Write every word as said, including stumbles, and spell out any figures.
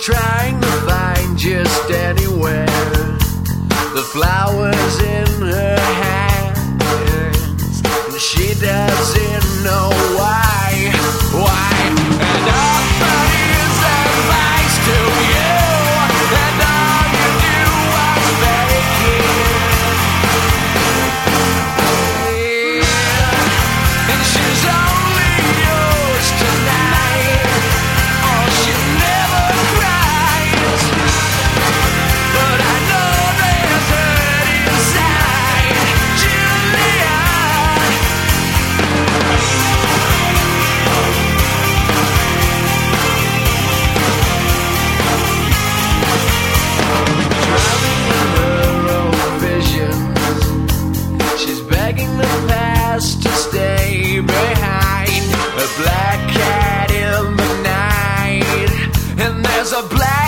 trying to find just anywhere the flowers in her hands, and she doesn't know why, why. And nobody is advice to you, and all you do was fake it. And she's only yours tonight, or she never cries. But I know there's hurt inside, Julia. Drowning in her own visions, she's begging the past to stay behind. A black cat in the night, and there's a black